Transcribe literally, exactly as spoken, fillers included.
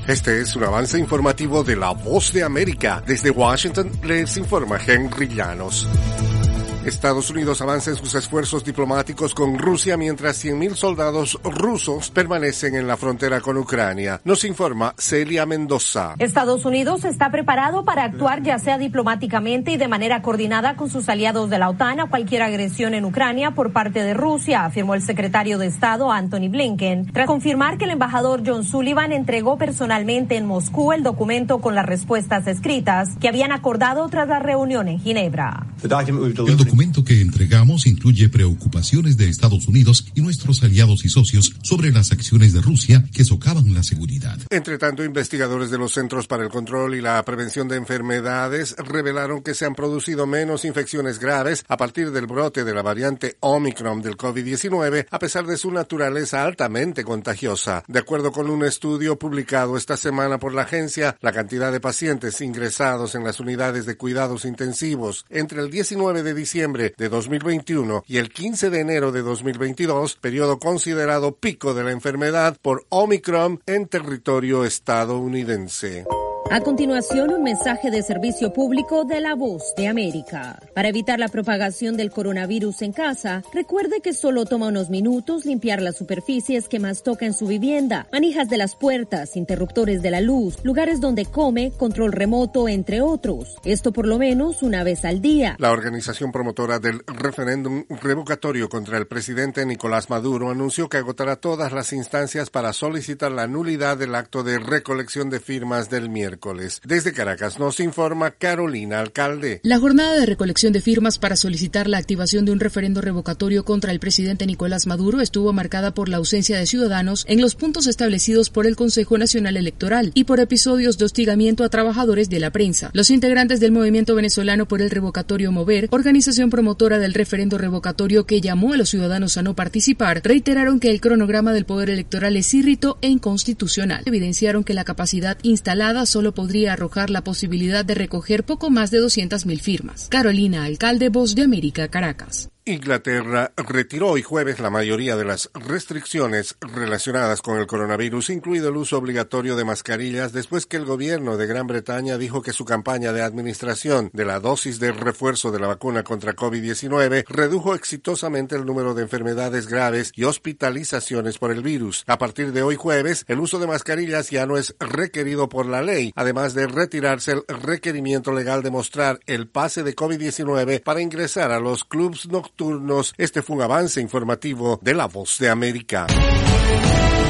Este es un avance informativo de La Voz de América. Desde Washington les informa Henry Llanos. Estados Unidos avanza en sus esfuerzos diplomáticos con Rusia mientras cien mil soldados rusos permanecen en la frontera con Ucrania. Nos informa Celia Mendoza. Estados Unidos está preparado para actuar ya sea diplomáticamente y de manera coordinada con sus aliados de la OTAN a cualquier agresión en Ucrania por parte de Rusia, afirmó el secretario de Estado Antony Blinken, tras confirmar que el embajador John Sullivan entregó personalmente en Moscú el documento con las respuestas escritas que habían acordado tras la reunión en Ginebra. El documento que entregamos incluye preocupaciones de Estados Unidos y nuestros aliados y socios sobre las acciones de Rusia que socavan la seguridad. Entre tanto, investigadores de los Centros para el Control y la Prevención de Enfermedades revelaron que se han producido menos infecciones graves a partir del brote de la variante Omicron del COVID diecinueve, a pesar de su naturaleza altamente contagiosa. De acuerdo con un estudio publicado esta semana por la agencia, la cantidad de pacientes ingresados en las unidades de cuidados intensivos entre el diecinueve de diciembre de dos mil veintiuno y el quince de enero de dos mil veintidós, periodo considerado pico de la enfermedad por Omicron en territorio estadounidense. A continuación, un mensaje de servicio público de La Voz de América. Para evitar la propagación del coronavirus en casa, recuerde que solo toma unos minutos limpiar las superficies que más toca en su vivienda, manijas de las puertas, interruptores de la luz, lugares donde come, control remoto, entre otros. Esto por lo menos una vez al día. La organización promotora del referéndum revocatorio contra el presidente Nicolás Maduro anunció que agotará todas las instancias para solicitar la nulidad del acto de recolección de firmas del miércoles. Desde Caracas nos informa Carolina Alcalde. La jornada de recolección de firmas para solicitar la activación de un referendo revocatorio contra el presidente Nicolás Maduro estuvo marcada por la ausencia de ciudadanos en los puntos establecidos por el Consejo Nacional Electoral y por episodios de hostigamiento a trabajadores de la prensa. Los integrantes del Movimiento Venezolano por el Revocatorio Mover, organización promotora del referendo revocatorio que llamó a los ciudadanos a no participar, reiteraron que el cronograma del Poder Electoral es irrito e inconstitucional. Evidenciaron que la capacidad instalada solo podría arrojar la posibilidad de recoger poco más de doscientas mil firmas. Carolina Alcalde, Voz de América, Caracas. Inglaterra retiró hoy jueves la mayoría de las restricciones relacionadas con el coronavirus, incluido el uso obligatorio de mascarillas, después que el gobierno de Gran Bretaña dijo que su campaña de administración de la dosis de refuerzo de la vacuna contra COVID diecinueve redujo exitosamente el número de enfermedades graves y hospitalizaciones por el virus. A partir de hoy jueves, el uso de mascarillas ya no es requerido por la ley, además de retirarse el requerimiento legal de mostrar el pase de COVID diecinueve para ingresar a los clubs nocturnos. Este fue un avance informativo de La Voz de América.